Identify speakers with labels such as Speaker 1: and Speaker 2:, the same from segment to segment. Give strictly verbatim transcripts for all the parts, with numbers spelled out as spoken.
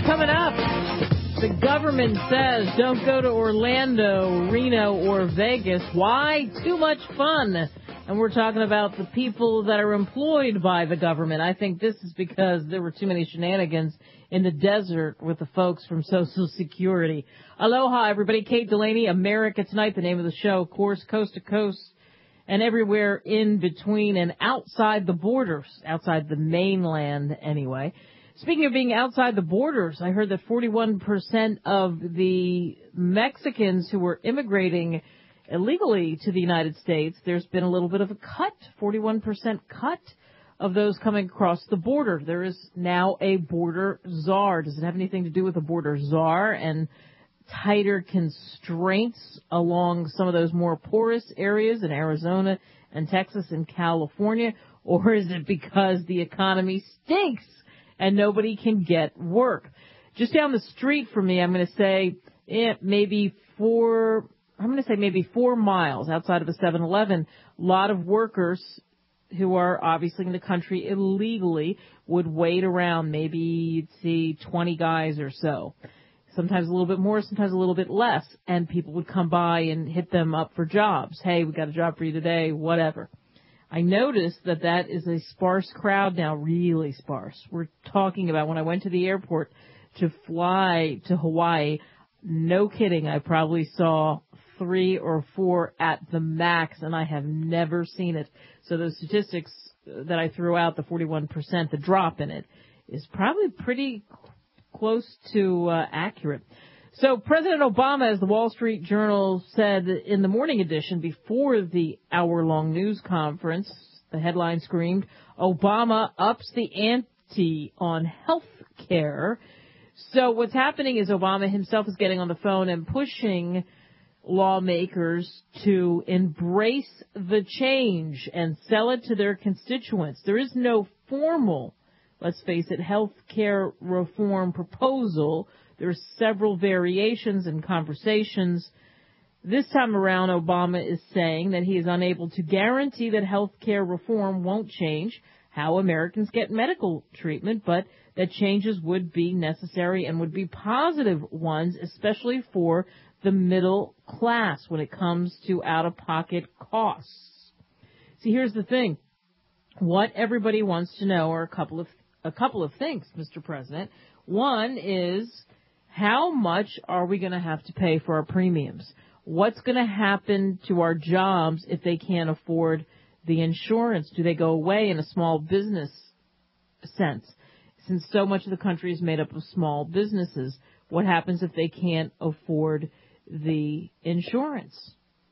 Speaker 1: Coming up, the government says don't go to Orlando, Reno, or Vegas. Why? Too much fun. And we're talking about the people that are employed by the government. I think this is because there were too many shenanigans in the desert with the folks from Social Security. Aloha, everybody. Kate Delaney, America Tonight, the name of the show, of course, coast to coast and everywhere in between and outside the borders, outside the mainland anyway. Speaking of being outside the borders, I heard that forty-one percent of the Mexicans who were immigrating illegally to the United States, there's been a little bit of a cut, forty-one percent cut of those coming across the border. There is now a border czar. Does it have anything to do with a border czar and tighter constraints along some of those more porous areas in Arizona and Texas and California? Or is it because the economy stinks and nobody can get work? Just down the street from me, I'm going to say eh, maybe four, I'm going to say maybe four miles outside of a seven eleven, a lot of workers who are obviously in the country illegally would wait around, maybe you'd see twenty guys or so. Sometimes a little bit more, sometimes a little bit less, and people would come by and hit them up for jobs. Hey, we got a job for you today, whatever. I noticed that that is a sparse crowd now, really sparse. We're talking about when I went to the airport to fly to Hawaii, no kidding, I probably saw three or four at the max, and I have never seen it. So those statistics that I threw out, the forty-one percent, the drop in it, is probably pretty close to uh, accurate. So President Obama, as the Wall Street Journal said in the morning edition before the hour-long news conference, the headline screamed, Obama ups the ante on health care. So what's happening is Obama himself is getting on the phone and pushing lawmakers to embrace the change and sell it to their constituents. There is no formal, let's face it, health care reform proposal. There are several variations and conversations. This time around, Obama is saying that he is unable to guarantee that health care reform won't change how Americans get medical treatment, but that changes would be necessary and would be positive ones, especially for the middle class when it comes to out-of-pocket costs. See, here's the thing. What everybody wants to know are a couple of a couple of things, Mister President. One is, how much are we going to have to pay for our premiums? What's going to happen to our jobs if they can't afford the insurance? Do they go away in a small business sense? Since so much of the country is made up of small businesses, what happens if they can't afford the insurance?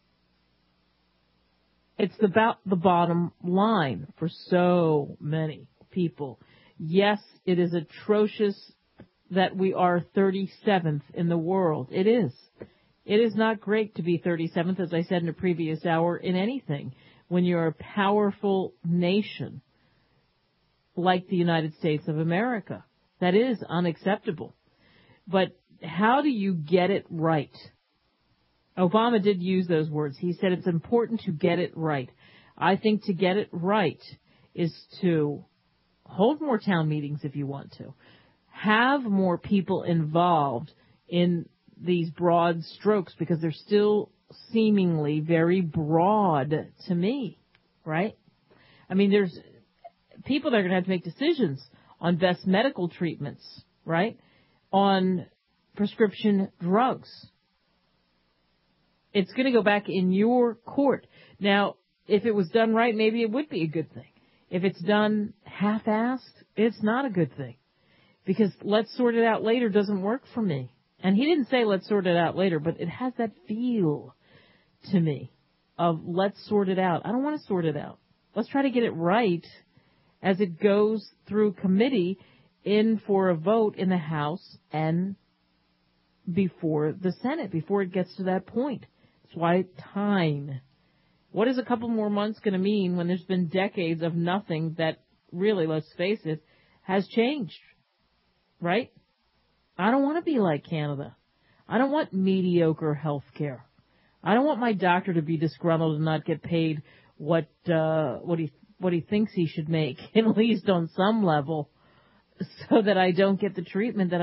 Speaker 1: It's about the bottom line for so many people. Yes, it is atrocious that we are thirty-seventh in the world. It is. It is not great to be thirty-seventh, as I said in a previous hour, in anything when you're a powerful nation like the United States of America. That is unacceptable. But how do you get it right? Obama did use those words. He said it's important to get it right. I think to get it right is to hold more town meetings if you want to. Have more people involved in these broad strokes because they're still seemingly very broad to me, right? I mean, there's people that are going to have to make decisions on best medical treatments, right? On prescription drugs. It's going to go back in your court. Now, if it was done right, maybe it would be a good thing. If it's done half-assed, it's not a good thing. Because let's sort it out later doesn't work for me. And he didn't say let's sort it out later, but it has that feel to me of let's sort it out. I don't want to sort it out. Let's try to get it right as it goes through committee in for a vote in the House and before the Senate, before it gets to that point. That's why time. What is a couple more months going to mean when there's been decades of nothing that really, let's face it, has changed, right? I don't want to be like Canada. I don't want mediocre health care. I don't want my doctor to be disgruntled and not get paid what uh, what he what he thinks he should make, at least on some level, so that I don't get the treatment that I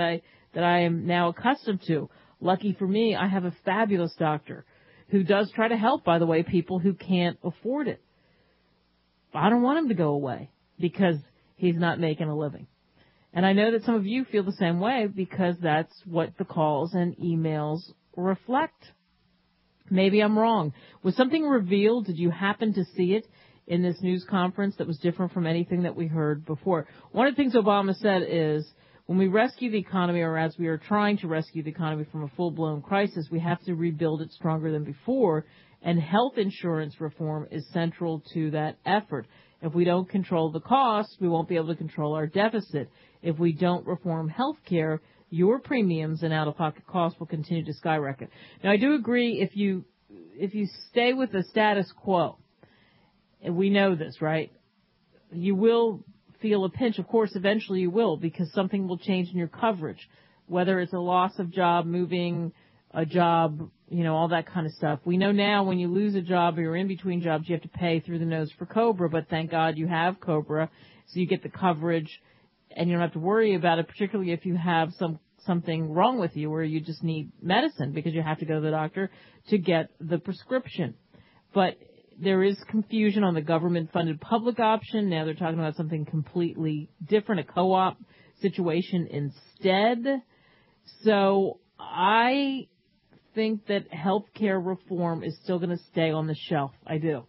Speaker 1: that I am now accustomed to. Lucky for me, I have a fabulous doctor who does try to help, by the way, people who can't afford it. I don't want him to go away because he's not making a living. And I know that some of you feel the same way because that's what the calls and emails reflect. Maybe I'm wrong. Was something revealed? Did you happen to see it in this news conference that was different from anything that we heard before? One of the things Obama said is when we rescue the economy, or as we are trying to rescue the economy from a full-blown crisis, we have to rebuild it stronger than before, and health insurance reform is central to that effort. If we don't control the costs, we won't be able to control our deficit. If we don't reform health care, your premiums and out-of-pocket costs will continue to skyrocket. Now, I do agree if you if you stay with the status quo, and we know this, right, you will feel a pinch. Of course, eventually you will, because something will change in your coverage, whether it's a loss of job, moving a job, you know, all that kind of stuff. We know now when you lose a job or you're in between jobs, you have to pay through the nose for COBRA, but thank God you have COBRA, so you get the coverage and you don't have to worry about it, particularly if you have some something wrong with you or you just need medicine because you have to go to the doctor to get the prescription. But there is confusion on the government-funded public option. Now they're talking about something completely different, a co-op situation instead. So I think that health care reform is still going to stay on the shelf. I do.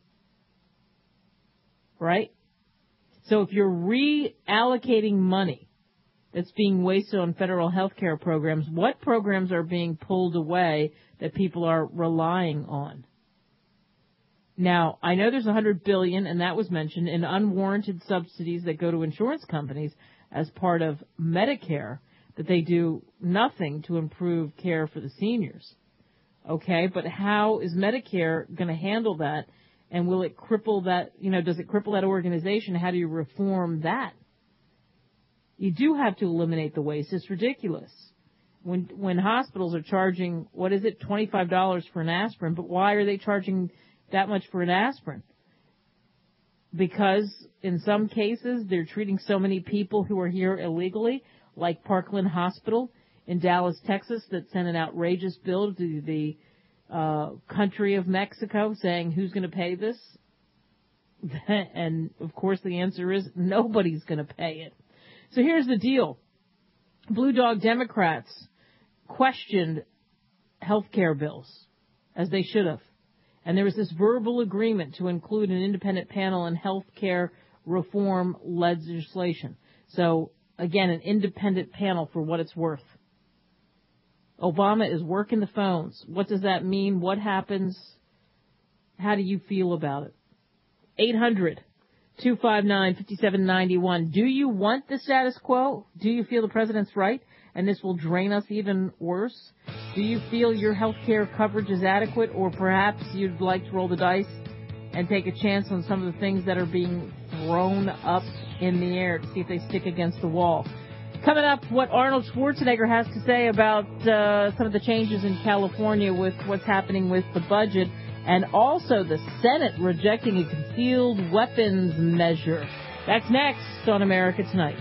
Speaker 1: Right? So if you're reallocating money that's being wasted on federal health care programs, what programs are being pulled away that people are relying on? Now, I know there's one hundred billion dollars, and that was mentioned, in unwarranted subsidies that go to insurance companies as part of Medicare, that they do nothing to improve care for the seniors. Okay, but how is Medicare going to handle that? And will it cripple that, you know, does it cripple that organization? How do you reform that? You do have to eliminate the waste. It's ridiculous. When when hospitals are charging, what is it, twenty-five dollars for an aspirin, but why are they charging that much for an aspirin? Because in some cases they're treating so many people who are here illegally, like Parkland Hospital in Dallas, Texas, that sent an outrageous bill to the uh, country of Mexico saying who's going to pay this? And, of course, the answer is nobody's going to pay it. So here's the deal. Blue Dog Democrats questioned health care bills, as they should have. And there was this verbal agreement to include an independent panel on health care reform legislation. So, again, an independent panel for what it's worth. Obama is working the phones. What does that mean? What happens? How do you feel about it? eight hundred, two five nine, five seven nine one. Do you want the status quo? Do you feel the president's right and this will drain us even worse? Do you feel your health care coverage is adequate, or perhaps you'd like to roll the dice and take a chance on some of the things that are being thrown up in the air to see if they stick against the wall? Coming up, what Arnold Schwarzenegger has to say about uh, some of the changes in California with what's happening with the budget, and also the Senate rejecting a concealed weapons measure. That's next on America Tonight.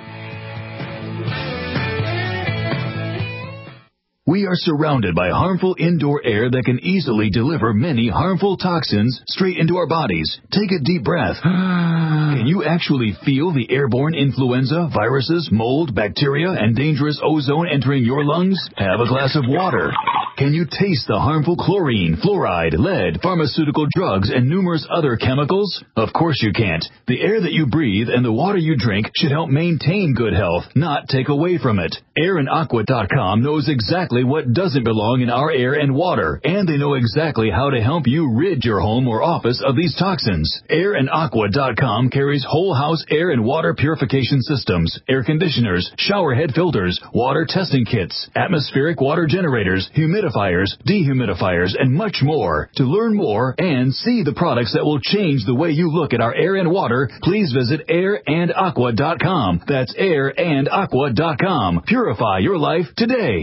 Speaker 2: We are surrounded by harmful indoor air that can easily deliver many harmful toxins straight into our bodies. Take a deep breath. Can you actually feel the airborne influenza, viruses, mold, bacteria, and dangerous ozone entering your lungs? Have a glass of water. Can you taste the harmful chlorine, fluoride, lead, pharmaceutical drugs, and numerous other chemicals? Of course you can't. The air that you breathe and the water you drink should help maintain good health, not take away from it. air and aqua dot com knows exactly what doesn't belong in our air and water, and they know exactly how to help you rid your home or office of these toxins. air and aqua dot com carries whole house air and water purification systems, air conditioners, shower head filters, water testing kits, atmospheric water generators, humidifiers, dehumidifiers, and much more. To learn more and see the products that will change the way you look at our air and water, please visit air and aqua dot com. That's air and aqua dot com. Purify your life today.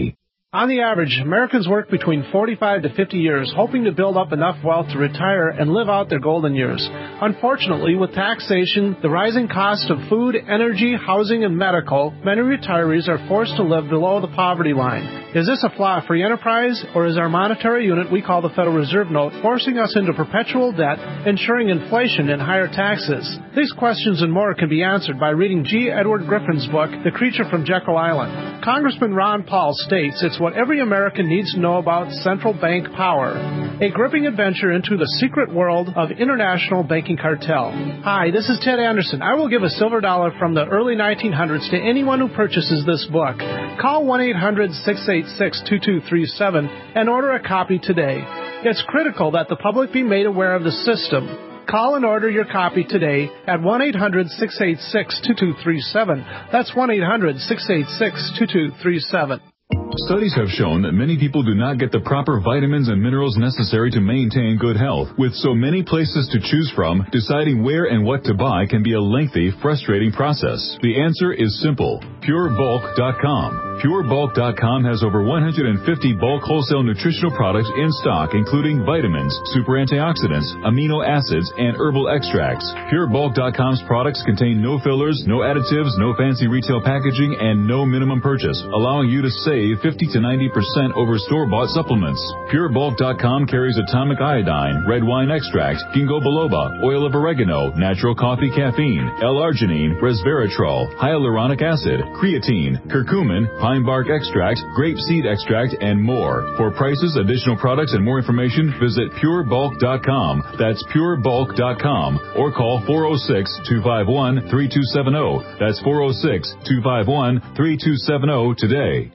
Speaker 3: On the average, Americans work between forty-five to fifty years, hoping to build up enough wealth to retire and live out their golden years. Unfortunately, with taxation, the rising cost of food, energy, housing, and medical, many retirees are forced to live below the poverty line. Is this a flaw-free enterprise, or is our monetary unit we call the Federal Reserve Note forcing us into perpetual debt, ensuring inflation and higher taxes? These questions and more can be answered by reading G. Edward Griffin's book, The Creature from Jekyll Island. Congressman Ron Paul states it's what every American needs to know about central bank power. A gripping adventure into the secret world of international banking cartel. Hi, this is Ted Anderson. I will give a silver dollar from the early nineteen hundreds to anyone who purchases this book. Call one eight hundred six eight six two two three seven and order a copy today. It's critical that the public be made aware of the system. Call and order your copy today at one eight hundred six eight six two two three seven. That's one eight hundred six eight six two two three seven.
Speaker 2: Studies have shown that many people do not get the proper vitamins and minerals necessary to maintain good health. With so many places to choose from, deciding where and what to buy can be a lengthy, frustrating process. The answer is simple. Pure Bulk dot com. Pure Bulk dot com has over one hundred fifty bulk wholesale nutritional products in stock, including vitamins, super antioxidants, amino acids, and herbal extracts. Pure Bulk dot com's products contain no fillers, no additives, no fancy retail packaging, and no minimum purchase, allowing you to save fifty to ninety percent over store-bought supplements. Pure Bulk dot com carries atomic iodine, red wine extract, ginkgo biloba, oil of oregano, natural coffee caffeine, L-arginine, resveratrol, hyaluronic acid, creatine, curcumin, pine bark extract, grape seed extract, and more. For prices, additional products, and more information, visit Pure Bulk dot com. That's Pure Bulk dot com. Or call four oh six, two five one, three two seven oh. That's four oh six, two five one, three two seven oh today.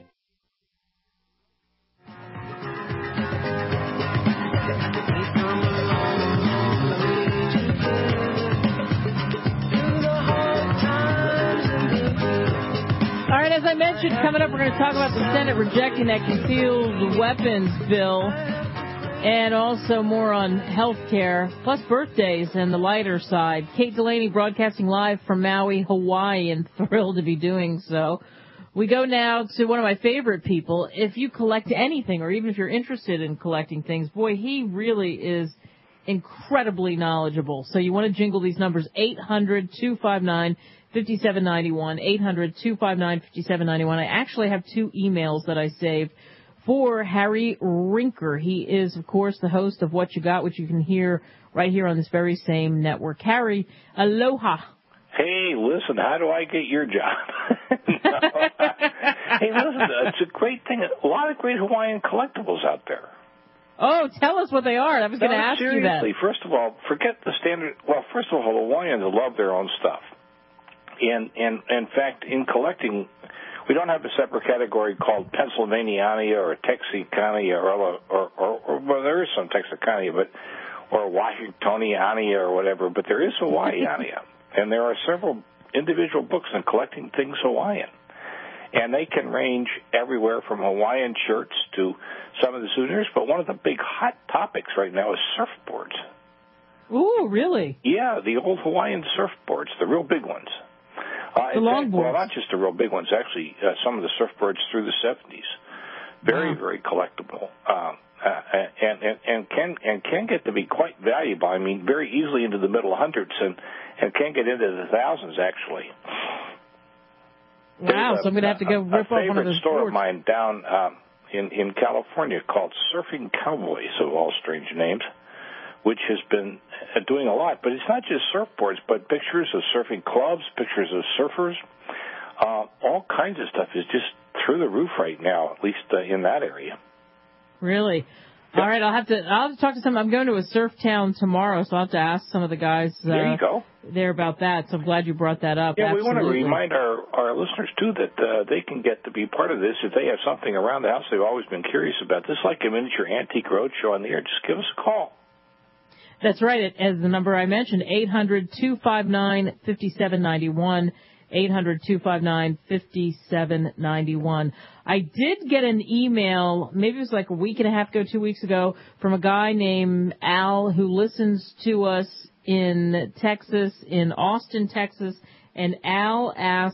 Speaker 1: As I mentioned, coming up, we're going to talk about the Senate rejecting that concealed weapons bill and also more on health care, plus birthdays and the lighter side. Kate Delaney broadcasting live from Maui, Hawaii, and thrilled to be doing so. We go now to one of my favorite people. If you collect anything, or even if you're interested in collecting things, boy, he really is incredibly knowledgeable. So you want to jingle these numbers, eight hundred two five nine five seven nine one, eight hundred two five nine five seven nine one. I actually have two emails that I saved for Harry Rinker. He is, of course, the host of What You Got, which you can hear right here on this very same network. Harry, aloha.
Speaker 4: Hey, listen, how do I get your job? Hey, listen, it's a great thing. A lot of great Hawaiian collectibles out there.
Speaker 1: Oh, tell us what they are. I was
Speaker 4: no,
Speaker 1: going to ask
Speaker 4: seriously,
Speaker 1: you that.
Speaker 4: Seriously, first of all, forget the standard. Well, first of all, Hawaiians love their own stuff. And, and, in fact, in collecting, we don't have a separate category called Pennsylvaniania or Texicania, or, or, or, or well, there is some Texicania, but or Washingtoniania or whatever, but there is Hawaiiania. And there are several individual books on collecting things Hawaiian. And they can range everywhere from Hawaiian shirts to some of the souvenirs. But one of the big hot topics right now is surfboards.
Speaker 1: Ooh, really?
Speaker 4: Yeah, the old Hawaiian surfboards, the real big ones. Uh,
Speaker 1: the longboards.
Speaker 4: Well, not just the real big ones. Actually, uh, some of the surfboards through the seventies. Very, wow. very collectible. Um, uh, and, and, and can and can get to be quite valuable. I mean, very easily into the middle hundreds and, and can get into the thousands, actually.
Speaker 1: Wow,
Speaker 4: There's
Speaker 1: so I'm going to have to go
Speaker 4: a,
Speaker 1: rip
Speaker 4: a
Speaker 1: off one of those
Speaker 4: favorite store
Speaker 1: boards.
Speaker 4: of mine down um, in, in California called Surfing Cowboys, of all strange names, which has been doing a lot. But it's not just surfboards, but pictures of surfing clubs, pictures of surfers. Uh, all kinds of stuff is just through the roof right now, at least uh, in that area.
Speaker 1: Really? Yeah. All right, I'll have to I'll have to talk to some. I'm going to a surf town tomorrow, so I'll have to ask some of the guys uh,
Speaker 4: there you go.
Speaker 1: there about that. So I'm glad you brought that up.
Speaker 4: Yeah,
Speaker 1: Absolutely.
Speaker 4: We want to remind our, our listeners, too, that uh, they can get to be part of this if they have something around the house they've always been curious about. Just like a miniature antique roadshow on the air, just give us a call.
Speaker 1: That's right. As the number I mentioned, eight hundred two five nine five seven nine one, eight hundred two five nine five seven nine one. I did get an email, maybe it was like a week and a half ago, two weeks ago, from a guy named Al who listens to us in Texas, in Austin, Texas, and Al asked,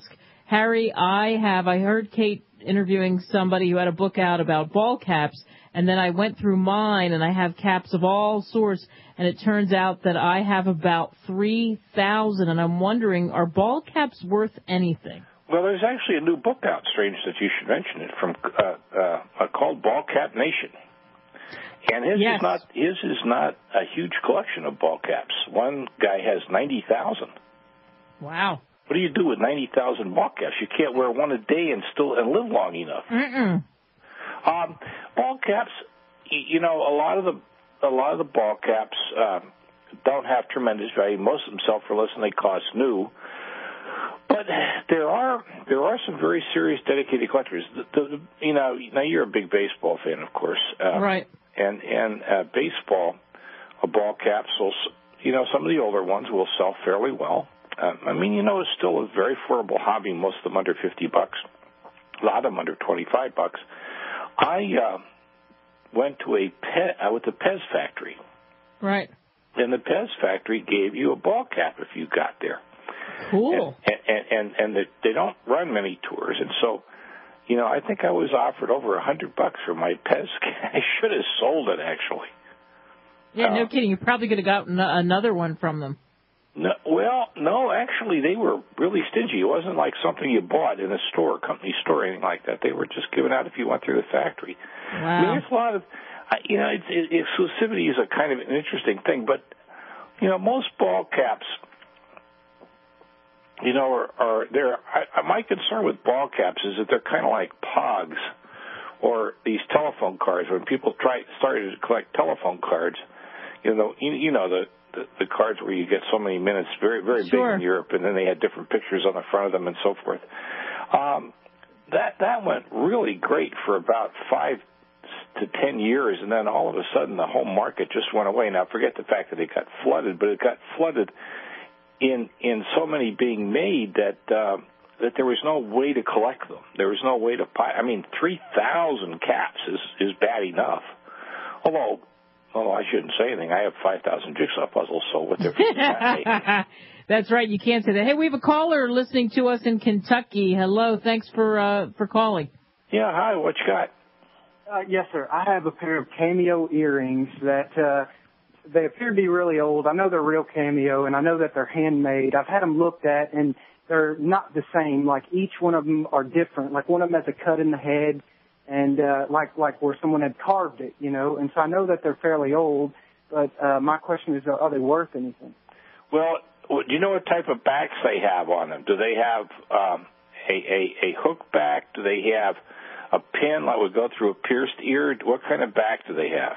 Speaker 1: Harry, I have, I heard Kate interviewing somebody who had a book out about ball caps, and then I went through mine, and I have caps of all sorts, and it turns out that I have about three thousand, and I'm wondering, are ball caps worth anything?
Speaker 4: Well, there's actually a new book out, strange that you should mention it, from uh, uh, called Ball Cap Nation. And his
Speaker 1: yes.
Speaker 4: is not his is not a huge collection of ball caps. One guy has ninety thousand.
Speaker 1: Wow.
Speaker 4: What do you do with ninety thousand ball caps? You can't wear one a day and still and live long enough.
Speaker 1: Mm-mm.
Speaker 4: Um, ball caps, you know, a lot of the a lot of the ball caps uh, don't have tremendous value. Most of them sell for less than they cost new. But there are there are some very serious dedicated collectors. The, the, you know, now you're a big baseball fan, of course, uh,
Speaker 1: right?
Speaker 4: And and uh, baseball, uh, ball caps will, you know, some of the older ones will sell fairly well. Uh, I mean, you know, it's still a very affordable hobby. Most of them under fifty bucks. A lot of them under twenty-five bucks. I uh, went to a Pe- uh, with the Pez factory,
Speaker 1: right?
Speaker 4: And the Pez factory gave you a ball cap if you got there.
Speaker 1: Cool.
Speaker 4: And and and, and they, they don't run many tours, and so, you know, I think I was offered over a hundred bucks for my Pez. I should have sold it, actually.
Speaker 1: Yeah, no
Speaker 4: uh,
Speaker 1: kidding. You probably could have gotten another one from them.
Speaker 4: No, well, no, actually, they were really stingy. It wasn't like something you bought in a store, company store, or anything like that. They were just given out if you went through the factory.
Speaker 1: Wow.
Speaker 4: I mean, there's a lot of, you know, it's, it, exclusivity is a kind of an interesting thing, but, you know, most ball caps, you know, are, are they're, I, my concern with ball caps is that they're kind of like Pogs or these telephone cards. When people try started to collect telephone cards, you know, you, you know the, the the cards where you get so many minutes, very very
Speaker 1: sure.
Speaker 4: big in Europe, and then they had different pictures on the front of them and so forth. Um, that that went really great for about five to ten years, and then all of a sudden the whole market just went away. Now forget the fact that it got flooded, but it got flooded in in so many being made that uh, that there was no way to collect them. There was no way to buy. I mean, three thousand caps is is bad enough. Although, although I shouldn't say anything, I have five thousand jigsaw puzzles. So what difference does that make?
Speaker 1: That's right. You can't say that. Hey, we have a caller listening to us in Kentucky. Hello. Thanks for uh, for calling.
Speaker 4: Yeah. Hi. What you got?
Speaker 5: Uh, yes, sir. I have a pair of Cameo earrings that. Uh, They appear to be really old. I know they're real Cameo, and I know that they're handmade. I've had them looked at, and they're not the same. Like, each one of them are different. Like, one of them has a cut in the head, and uh, like like where someone had carved it, you know. And so I know that they're fairly old, but uh, my question is, are they worth anything?
Speaker 4: Well, do you know what type of backs they have on them? Do they have um, a, a, a hook back? Do they have a pin that would go through a pierced ear? What kind of back do they have?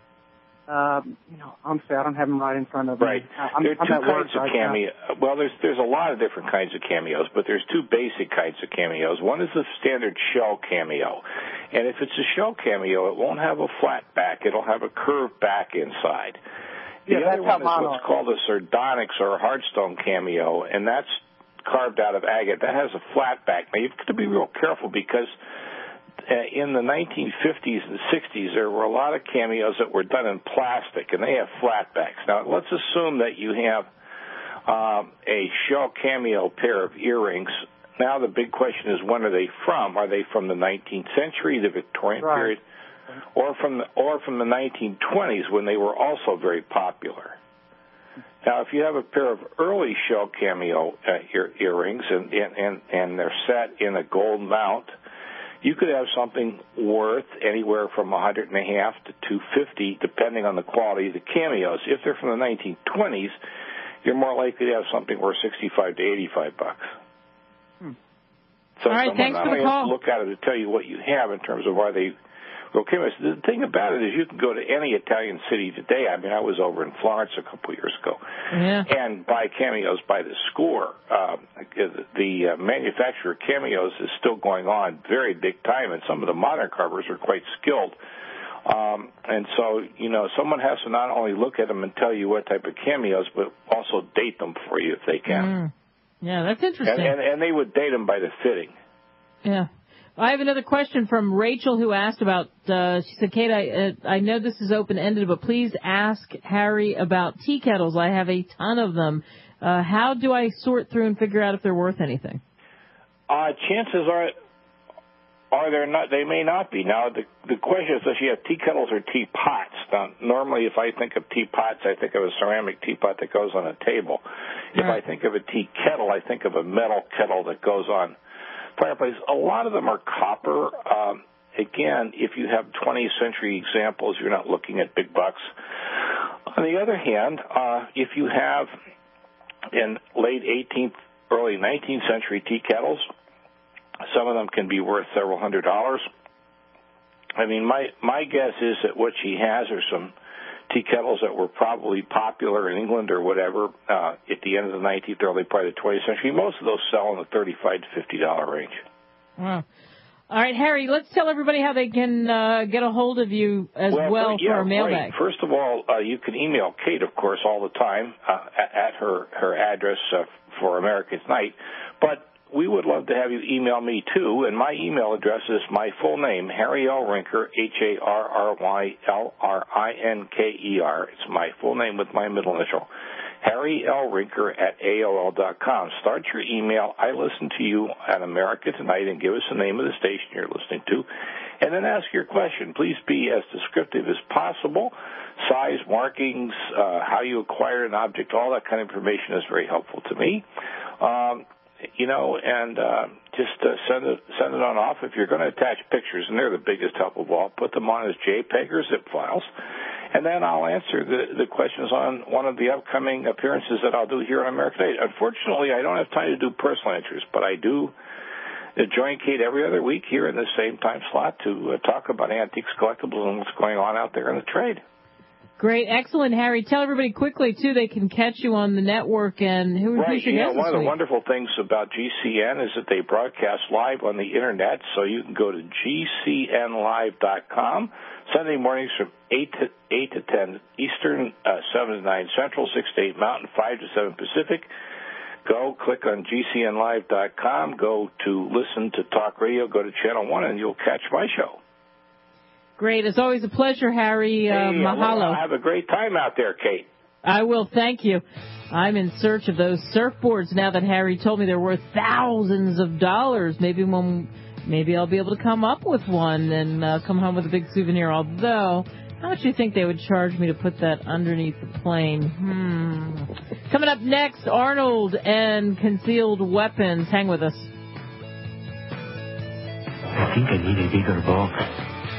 Speaker 5: Um, you know, honestly, I don't have them right in front of me.
Speaker 4: Right.
Speaker 5: I'm,
Speaker 4: there are
Speaker 5: I'm
Speaker 4: two
Speaker 5: at
Speaker 4: kinds
Speaker 5: work
Speaker 4: of
Speaker 5: right
Speaker 4: cameo.
Speaker 5: now.
Speaker 4: Well, there's there's a lot of different kinds of cameos, but there's two basic kinds of cameos. One is the standard shell cameo, and if it's a shell cameo, it won't have a flat back. It'll have a curved back inside. The
Speaker 5: yeah,
Speaker 4: other one is what's
Speaker 5: are.
Speaker 4: called a sardonyx or a hardstone cameo, and that's carved out of agate. That has a flat back. Now, you've got to be real careful because Uh, in the nineteen fifties and sixties, there were a lot of cameos that were done in plastic, and they have flat backs. Now, let's assume that you have um, a shell cameo pair of earrings. Now, the big question is, when are they from? Are they from the nineteenth century, the Victorian
Speaker 5: right.
Speaker 4: period, or from the, or from the nineteen twenties, when they were also very popular? Now, if you have a pair of early shell cameo uh, ear- earrings, and, and, and, and they're set in a gold mount, you could have something worth anywhere from a hundred and a half to two fifty, depending on the quality of the cameos. If they're from the nineteen twenties, you're more likely to have something worth sixty-five to eighty-five bucks.
Speaker 5: Hmm.
Speaker 4: So
Speaker 1: all right,
Speaker 4: someone
Speaker 1: thanks
Speaker 4: not
Speaker 1: for the
Speaker 4: only
Speaker 1: call.
Speaker 4: has to look at it to tell you what you have in terms of why they real cameos. The thing about it is, you can go to any Italian city today. I mean, I was over in Florence a couple of years ago,
Speaker 1: yeah.
Speaker 4: and buy cameos by the score. Um, the uh, manufacture of cameos is still going on very big time, and some of the modern carvers are quite skilled. Um, and so, you know, someone has to not only look at them and tell you what type of cameos, but also date them for you if they can.
Speaker 1: Mm. Yeah, that's interesting.
Speaker 4: And, and, and they would date them by the fitting.
Speaker 1: Yeah. I have another question from Rachel, who asked about, uh, she said, Kate, I, uh, I know this is open-ended, but please ask Harry about tea kettles. I have a ton of them. Uh, how do I sort through and figure out if they're worth anything?
Speaker 4: Uh, chances are, are there not? They may not be. Now, the the question is, does she have tea kettles or teapots? Now, normally, if I think of teapots, I think of a ceramic teapot that goes on a table. If
Speaker 1: right.
Speaker 4: I think of a tea kettle, I think of a metal kettle that goes on fireplace. A lot of them are copper. Um, again, if you have twentieth century examples, you're not looking at big bucks. On the other hand, uh, if you have in late eighteenth, early nineteenth century tea kettles, some of them can be worth several hundred dollars. I mean, my, my guess is that what she has are some tea kettles that were probably popular in England or whatever uh, at the end of the nineteenth, early part of the twentieth century. Most of those sell in the thirty-five to fifty dollars range.
Speaker 1: Wow. All right, Harry, let's tell everybody how they can uh, get a hold of you as well,
Speaker 4: well
Speaker 1: for
Speaker 4: yeah,
Speaker 1: our mailbag.
Speaker 4: Right. First of all, uh, you can email Kate, of course, all the time uh, at her, her address uh, for America's Night. But we would love to have you email me, too, and my email address is my full name, Harry L. Rinker, H A R R Y L R I N K E R. It's my full name with my middle initial, Harry L. Rinker at A O L dot com. Start your email. I listen to you on America Tonight and give us the name of the station you're listening to, and then ask your question. Please be as descriptive as possible. Size, markings, uh, how you acquire an object, all that kind of information is very helpful to me. Um, You know, and uh, just uh, send it send it on off. If you're going to attach pictures, and they're the biggest help of all, put them on as JPEG or zip files, and then I'll answer the, the questions on one of the upcoming appearances that I'll do here on American Aid. Unfortunately, I don't have time to do personal answers, but I do join Kate every other week here in the same time slot to uh, talk about antiques, collectibles, and what's going on out there in the trade.
Speaker 1: Great. Excellent, Harry. Tell everybody quickly, too, they can catch you on the network. And who,
Speaker 4: right.
Speaker 1: who's your
Speaker 4: you know,
Speaker 1: guest
Speaker 4: one of the
Speaker 1: week?
Speaker 4: wonderful things about G C N is that they broadcast live on the Internet, so you can go to G C N live dot com. Sunday mornings from eight to eight to ten Eastern, uh, seven to nine Central, six to eight Mountain, five to seven Pacific. Go click on G C N live dot com, go to Listen to Talk Radio, go to Channel one, and you'll catch my show.
Speaker 1: Great. It's always a pleasure, Harry. Uh,
Speaker 4: hey,
Speaker 1: mahalo.
Speaker 4: Have a great time out there, Kate.
Speaker 1: I will. Thank you. I'm in search of those surfboards now that Harry told me they're worth thousands of dollars. Maybe when, maybe I'll be able to come up with one and uh, come home with a big souvenir. Although, how much do you think they would charge me to put that underneath the plane? Hmm. Coming up next, Arnold and concealed weapons. Hang with us.
Speaker 6: I think I need a bigger box.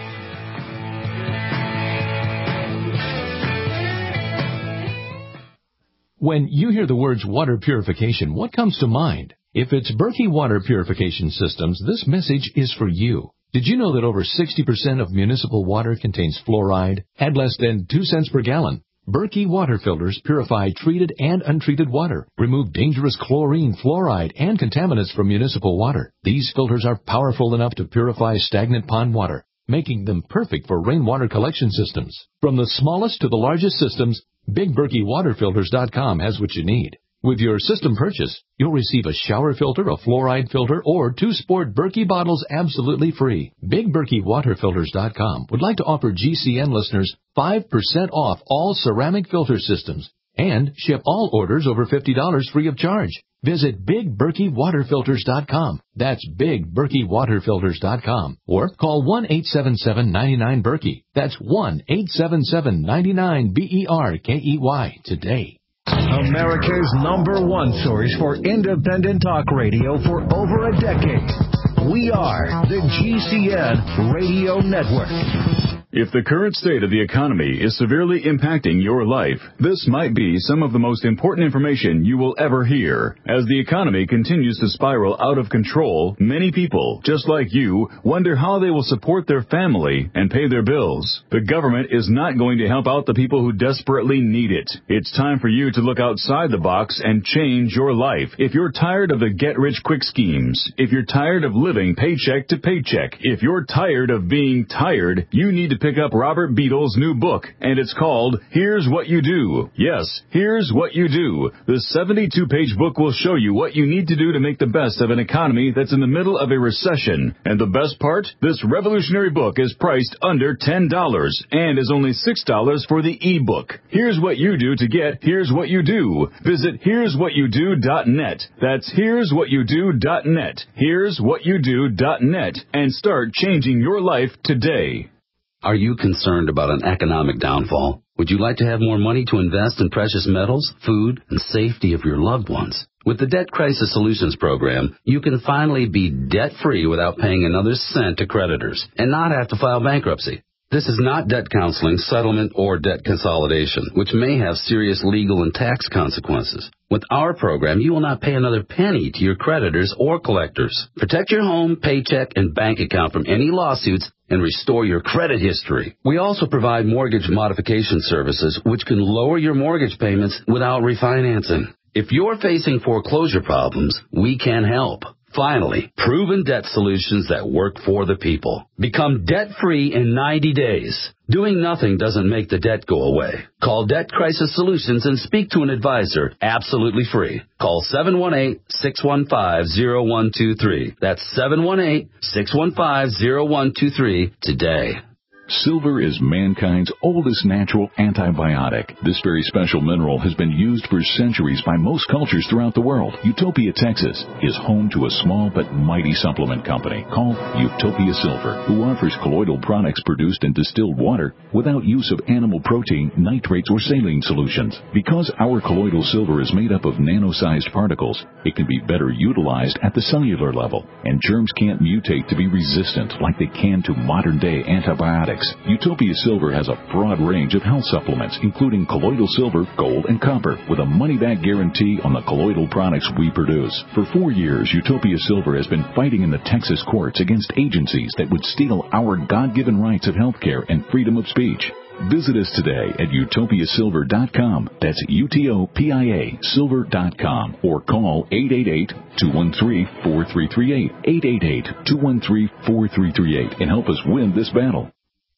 Speaker 7: When you hear the words water purification, what comes to mind? If it's Berkey Water Purification Systems, this message is for you. Did you know that over sixty percent of municipal water contains fluoride at less than two cents per gallon? Berkey water filters purify treated and untreated water, remove dangerous chlorine, fluoride, and contaminants from municipal water. These filters are powerful enough to purify stagnant pond water, making them perfect for rainwater collection systems. From the smallest to the largest systems, Big Berkey Water Filters dot com has what you need. With your system purchase, you'll receive a shower filter, a fluoride filter, or two sport Berkey bottles absolutely free. Big Berkey Water Filters dot com would like to offer G C N listeners five percent off all ceramic filter systems and ship all orders over fifty dollars free of charge. Visit Big Berkey Water Filters dot com. That's Big Berkey Water Filters dot com. Or call one eight seven seven, nine nine, Berkey. That's one eight seven seven, nine nine, B E R K E Y today.
Speaker 8: America's number one source for independent talk radio for over a decade. We are the G C N Radio Network.
Speaker 2: If the current state of the economy is severely impacting your life, this might be some of the most important information you will ever hear. As the economy continues to spiral out of control, many people, just like you, wonder how they will support their family and pay their bills. The government is not going to help out the people who desperately need it. It's time for you to look outside the box and change your life. If you're tired of the get-rich-quick schemes, if you're tired of living paycheck to paycheck, if you're tired of being tired, you need to pick up Robert Beadle's new book, and it's called Here's What You Do. Yes, Here's What You Do. The seventy-two page book will show you what you need to do to make the best of an economy that's in the middle of a recession. And the best part? This revolutionary book is priced under ten dollars and is only six dollars for the e-book. Here's what you do to get Here's What You Do. Visit here's what you do dot net. That's here's what you do dot net. here's what you do dot net and start changing your life today.
Speaker 9: Are you concerned about an economic downfall? Would you like to have more money to invest in precious metals, food, and safety of your loved ones? With the Debt Crisis Solutions Program, you can finally be debt-free without paying another cent to creditors and not have to file bankruptcy. This is not debt counseling, settlement, or debt consolidation, which may have serious legal and tax consequences. With our program, you will not pay another penny to your creditors or collectors. Protect your home, paycheck, and bank account from any lawsuits and restore your credit history. We also provide mortgage modification services, which can lower your mortgage payments without refinancing. If you're facing foreclosure problems, we can help. Finally, proven debt solutions that work for the people. Become debt-free in ninety days. Doing nothing doesn't make the debt go away. Call Debt Crisis Solutions and speak to an advisor absolutely free. Call seven one eight, six one five, zero one two three. That's seven one eight, six one five, zero one two three today.
Speaker 10: Silver is mankind's oldest natural antibiotic. This very special mineral has been used for centuries by most cultures throughout the world. Utopia, Texas is home to a small but mighty supplement company called Utopia Silver, who offers colloidal products produced in distilled water without use of animal protein, nitrates, or saline solutions. Because our colloidal silver is made up of nano-sized particles, it can be better utilized at the cellular level, and germs can't mutate to be resistant like they can to modern-day antibiotics. Utopia Silver has a broad range of health supplements, including colloidal silver, gold, and copper, with a money-back guarantee on the colloidal products we produce. For four years, Utopia Silver has been fighting in the Texas courts against agencies that would steal our God-given rights of health care and freedom of speech. Visit us today at utopia silver dot com. That's U T O P I A silver dot com. Or call eight eight eight, two one three, four three three eight, eight eight eight, two one three, four three three eight, and help us win this battle.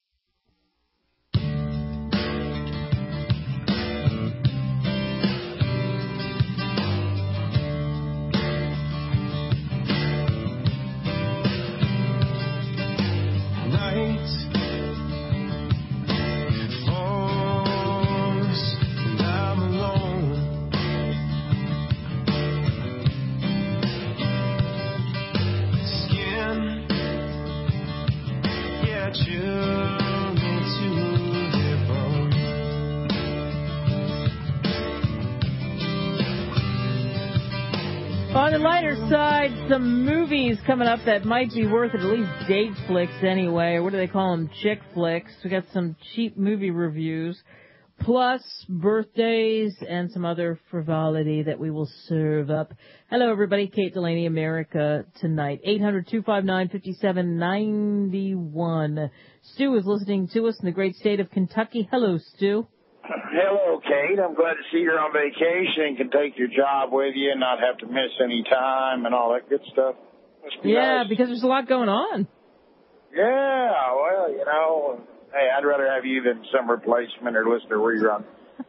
Speaker 1: On the lighter side, some movies coming up that might be worth it, at least date flicks anyway, or what do they call them, chick flicks. We got some cheap movie reviews, plus birthdays and some other frivolity that we will serve up. Hello, everybody. Kate Delaney, America Tonight. eight hundred, two five nine, five seven nine one. Stu is listening to us in the great state of Kentucky. Hello, Stu.
Speaker 11: Hello, Kate. I'm glad to see you're on vacation and can take your job with you and not have to miss any time and all that good stuff. Be
Speaker 1: yeah,
Speaker 11: nice.
Speaker 1: Because there's a lot going on.
Speaker 11: Yeah, well, you know, hey, I'd rather have you than some replacement or listen to rerun.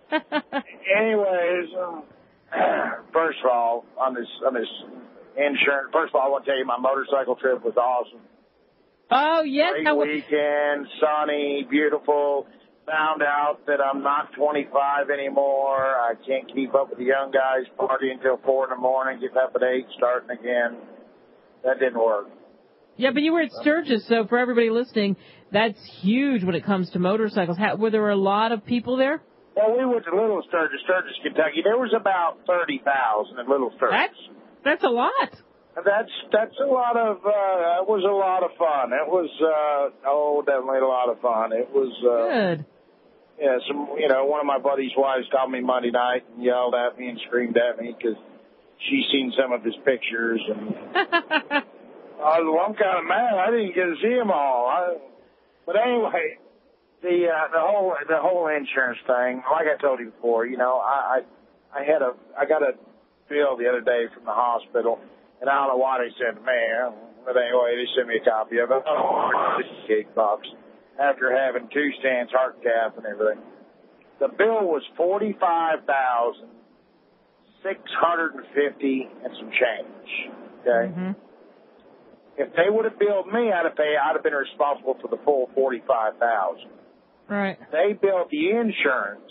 Speaker 11: Anyways, um, first of all, on this on this insurance, first of all, I want to tell you my motorcycle trip was awesome.
Speaker 1: Oh, yes.
Speaker 11: Great
Speaker 1: How
Speaker 11: weekend, sunny, beautiful. Found out that I'm not twenty-five anymore. I can't keep up with the young guys partying until four in the morning, getting up at eight, starting again. That didn't work.
Speaker 1: Yeah, but you were at Sturgis, so for everybody listening, that's huge when it comes to motorcycles. How, were there a lot of people there?
Speaker 11: Well, we went to Little Sturgis, Sturgis, Kentucky. There was about thirty thousand at Little Sturgis.
Speaker 1: That's, that's a lot.
Speaker 11: That's that's a lot of, uh, it was a lot of fun. It was, uh, oh, definitely a lot of fun. It was, uh,
Speaker 1: good.
Speaker 11: Yeah, some, you know, one of my buddy's wives called me Monday night and yelled at me and screamed at me because she's seen some of his pictures. And I was, well, I'm kind of mad. I didn't get to see them all. I, but anyway, the uh, the whole the whole insurance thing, like I told you before, you know, I I, I had a I got a bill the other day from the hospital, and I don't know why they sent it to me. But anyway, they sent me a copy of it. Oh, this cake box. after having two stents, heart cath, and everything. The bill was forty-five thousand six hundred and fifty and some change. Okay.
Speaker 1: Mm-hmm.
Speaker 11: If they would have billed me, I'd have paid. I'd have been responsible for the full forty-five thousand.
Speaker 1: Right.
Speaker 11: They billed the insurance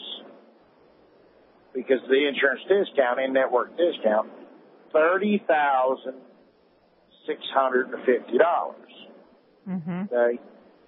Speaker 11: because of the insurance discount, in-network discount, thirty thousand six hundred and fifty dollars.
Speaker 1: Mm-hmm.
Speaker 11: Okay.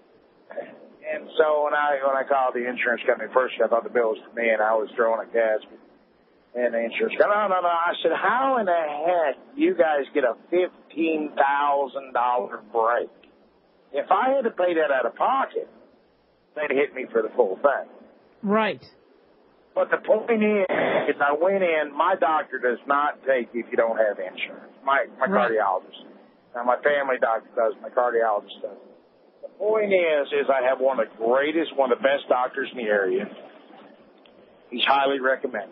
Speaker 11: And so when I when I called the insurance company first, I thought the bill was for me, and I was throwing a gasket. And the insurance company, no, no, no. I said, how in the heck do you guys get a fifteen thousand dollars break? If I had to pay that out of pocket, they'd hit me for the full thing.
Speaker 1: Right.
Speaker 11: But the point is, is I went in, my doctor does not take you if you don't have insurance. My my
Speaker 1: right.
Speaker 11: cardiologist. Now, my family doctor does, my cardiologist does. The point is, is I have one of the greatest, one of the best doctors in the area. He's highly recommended.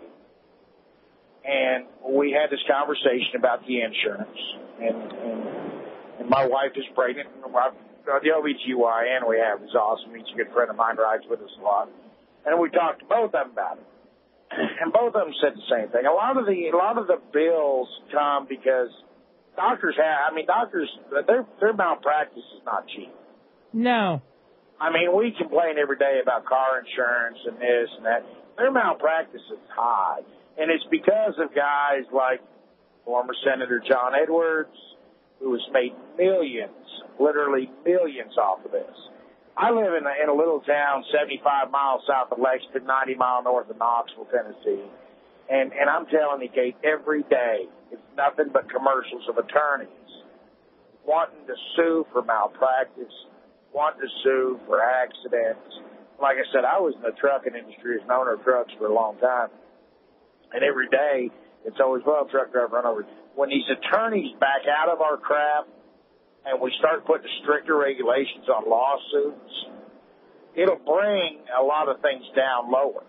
Speaker 11: And we had this conversation about the insurance. And, and, and my wife is pregnant. And my, the O B G Y N we have is awesome. He's a good friend of mine, rides with us a lot. And we talked to both of them about it. And both of them said the same thing. A lot of the, a lot of the bills come because doctors have, I mean, doctors, their, their malpractice is not cheap.
Speaker 1: No.
Speaker 11: I mean, we complain every day about car insurance and this and that. Their malpractice is high. And it's because of guys like former Senator John Edwards, who has made millions, literally millions off of this. I live in a, in a little town seventy-five miles south of Lexington, ninety miles north of Knoxville, Tennessee. And, and I'm telling you, Kate, every day it's nothing but commercials of attorneys wanting to sue for malpractice, wanting to sue for accidents. Like I said, I was in the trucking industry as an owner of trucks for a long time. And every day, it's always, well, truck driver run over. When these attorneys back out of our crap and we start putting stricter regulations on lawsuits, it'll bring a lot of things down lower.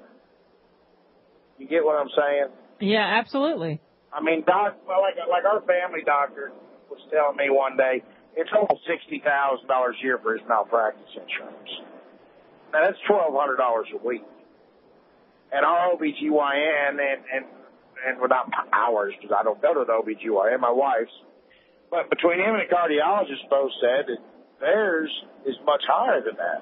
Speaker 11: You get what I'm saying?
Speaker 1: Yeah, absolutely.
Speaker 11: I mean, doc, well, like, like our family doctor was telling me one day, it's almost sixty thousand dollars a year for his malpractice insurance. Now, that's twelve hundred dollars a week. And our O B G Y N, and, and, and without ours, because I don't go to the O B G Y N, my wife's, but between him and the cardiologist both said that theirs is much higher than that.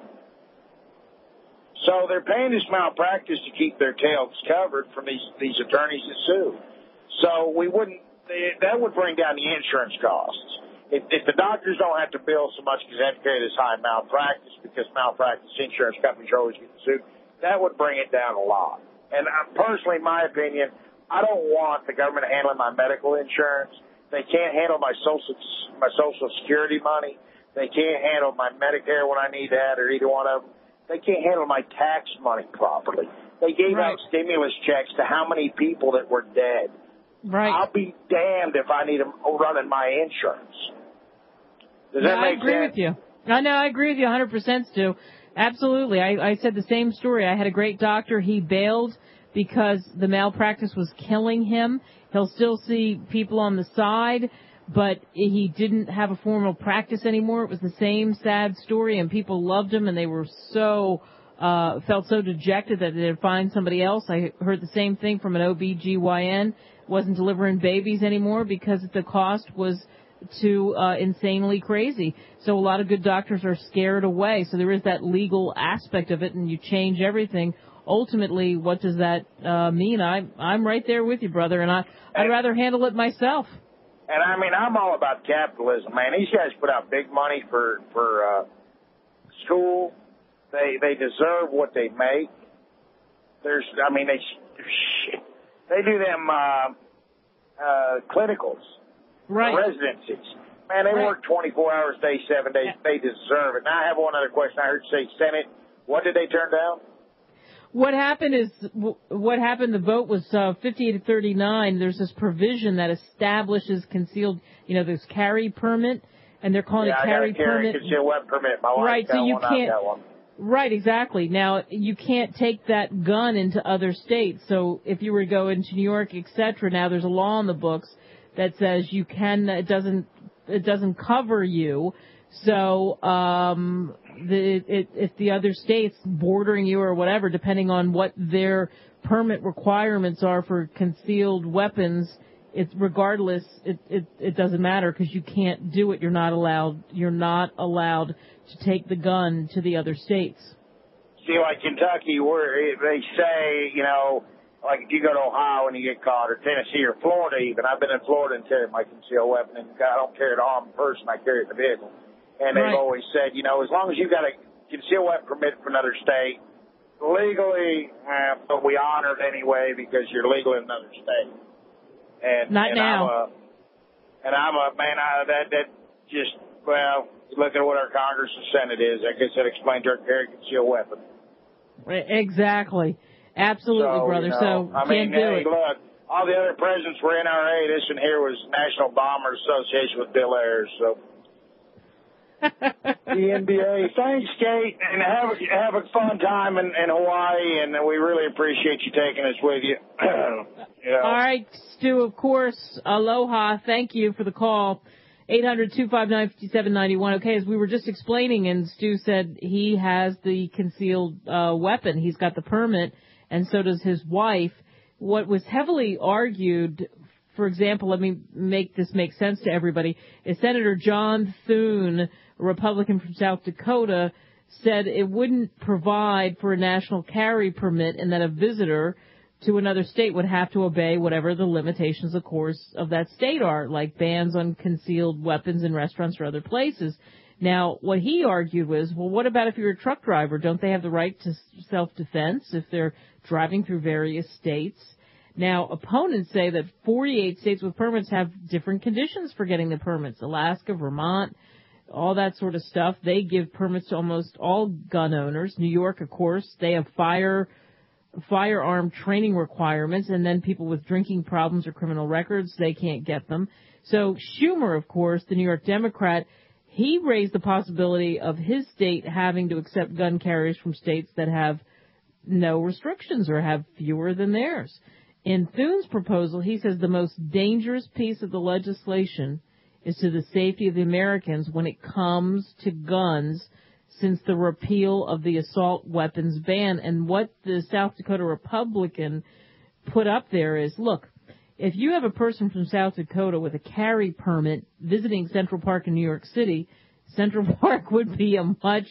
Speaker 11: So they're paying this malpractice to keep their tails covered from these, these attorneys that sue. So we wouldn't, they, that would bring down the insurance costs. If, if the doctors don't have to bill so much because they have to carry this high malpractice, because malpractice insurance companies are always getting sued, that would bring it down a lot. And uh, personally, in my opinion, I don't want the government handling my medical insurance. They can't handle my social my social security money. They can't handle my Medicare when I need that, or either one of them. They can't handle my tax money properly. They gave
Speaker 1: right.
Speaker 11: out stimulus checks to how many people that were dead.
Speaker 1: Right.
Speaker 11: I'll be damned if I need them running my insurance. Does
Speaker 1: no,
Speaker 11: that make
Speaker 1: I agree
Speaker 11: sense?
Speaker 1: with you. I know, I agree with you one hundred percent, Stu. Absolutely. I, I said the same story. I had a great doctor. He bailed because the malpractice was killing him. He'll still see people on the side, but he didn't have a formal practice anymore. It was the same sad story, and people loved him, and they were so, uh, felt so dejected that they'd find somebody else. I heard the same thing from an O B G Y N. Wasn't delivering babies anymore because the cost was too uh, insanely crazy. So a lot of good doctors are scared away. So there is that legal aspect of it, and you change everything. Ultimately, what does that uh, mean? I, I'm right there with you, brother, and I, I'd rather handle it myself.
Speaker 11: And, I mean, I'm all about capitalism, man. These guys put out big money for, for uh, school. They they deserve what they make. There's, I mean, they they do them uh, uh, clinicals.
Speaker 1: Right.
Speaker 11: Residencies. Man, they
Speaker 1: right.
Speaker 11: work twenty-four hours a day, seven days. They deserve it. Now, I have one other question. I heard you say Senate. What did they turn down?
Speaker 1: What happened is, what happened, the vote was uh, fifty to thirty-nine. There's this provision that establishes concealed, you know, this carry permit, and they're calling
Speaker 11: yeah,
Speaker 1: it carry
Speaker 11: I got a carry
Speaker 1: permit.
Speaker 11: concealed weapon permit. My wife
Speaker 1: right,
Speaker 11: got
Speaker 1: so you
Speaker 11: one,
Speaker 1: can't,
Speaker 11: I've got one.
Speaker 1: Right, exactly. Now, you can't take that gun into other states. So if you were to go into New York, et cetera, now there's a law in the books that says you can, it doesn't, it doesn't cover you. So, um, the, it, if the other states bordering you or whatever, depending on what their permit requirements are for concealed weapons, it's regardless, it, it, it doesn't matter because you can't do it. You're not allowed, you're not allowed to take the gun to the other states.
Speaker 11: See, like Kentucky, where they say, you know, like if you go to Ohio and you get caught, or Tennessee or Florida even. I've been in Florida and carried my concealed weapon, and I don't carry it on person, I carry it in the vehicle. And they've right. always said, you know, as long as you've got a concealed weapon permit from another state, legally, uh, but we honor it anyway because you're legal in another state. And,
Speaker 1: Not
Speaker 11: and
Speaker 1: now.
Speaker 11: I'm a, and I'm a, man, I, that, that just, well, look at what our Congress and Senate is. I guess that explains our carry concealed weapon.
Speaker 1: Exactly. Absolutely,
Speaker 11: so,
Speaker 1: brother.
Speaker 11: You know,
Speaker 1: So,
Speaker 11: I
Speaker 1: can't
Speaker 11: mean,
Speaker 1: do
Speaker 11: hey,
Speaker 1: it.
Speaker 11: look, all the other presidents were N R A. This one here was National Bombers Association with Bill Ayers, so. The N B A. Thanks, Kate, and have a, have a fun time in, in Hawaii, and we really appreciate you taking us with you. you know.
Speaker 1: All right, Stu, of course, aloha. Thank you for the call. eight hundred, two five nine, five seven nine one. Okay, as we were just explaining, and Stu said he has the concealed uh, weapon. He's got the permit, and so does his wife. What was heavily argued, for example, let me make this make sense to everybody, is Senator John Thune, a Republican from South Dakota, said it wouldn't provide for a national carry permit and that a visitor to another state would have to obey whatever the limitations, of course, of that state are, like bans on concealed weapons in restaurants or other places. Now, what he argued was, well, what about if you're a truck driver? Don't they have the right to self-defense if they're driving through various states? Now, opponents say that forty-eight states with permits have different conditions for getting the permits. Alaska, Vermont, all that sort of stuff. They give permits to almost all gun owners. New York, of course, they have fire firearm training requirements, and then people with drinking problems or criminal records, they can't get them. So Schumer, of course, the New York Democrat, he raised the possibility of his state having to accept gun carriers from states that have no restrictions or have fewer than theirs. In Thune's proposal, he says the most dangerous piece of the legislation is to the safety of the Americans when it comes to guns since the repeal of the assault weapons ban. And what the South Dakota Republican put up there is, look, if you have a person from South Dakota with a carry permit visiting Central Park in New York City, Central Park would be a much